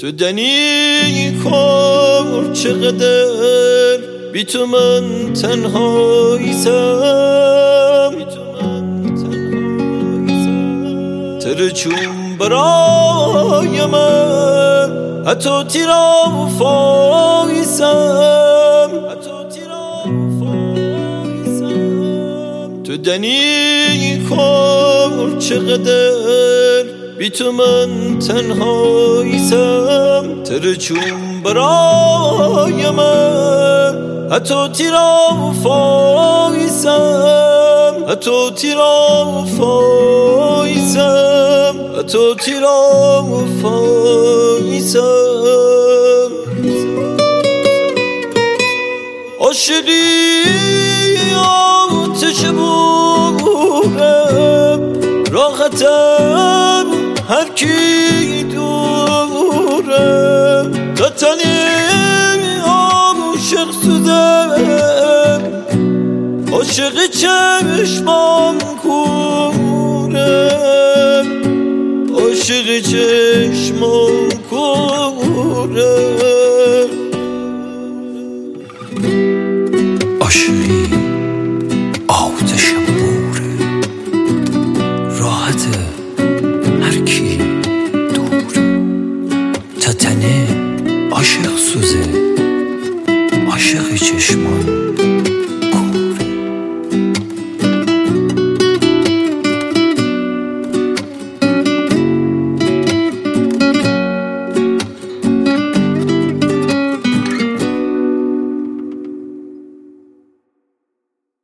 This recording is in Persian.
تو دنی کار چقدر بی تو من تنهایی‌ام، تره چون برای من حتی تیرا فایسم. تو دنی کار چقدر بی تو من تنهایی‌ام، تره چون برای من حتی تیرا فایسم، حتی تیرا فایسم، حتی تیرا فایسم. عاشقی آتش بورم، راحتم هر کی دورم، تا تنی عاشق سوزم، عاشق چشمام کورم، عاشق چشمام کورم. عاشقی آتشم بوره، راحت هر کی دوره، تا تنه عاشق سوزه، عاشق چشمان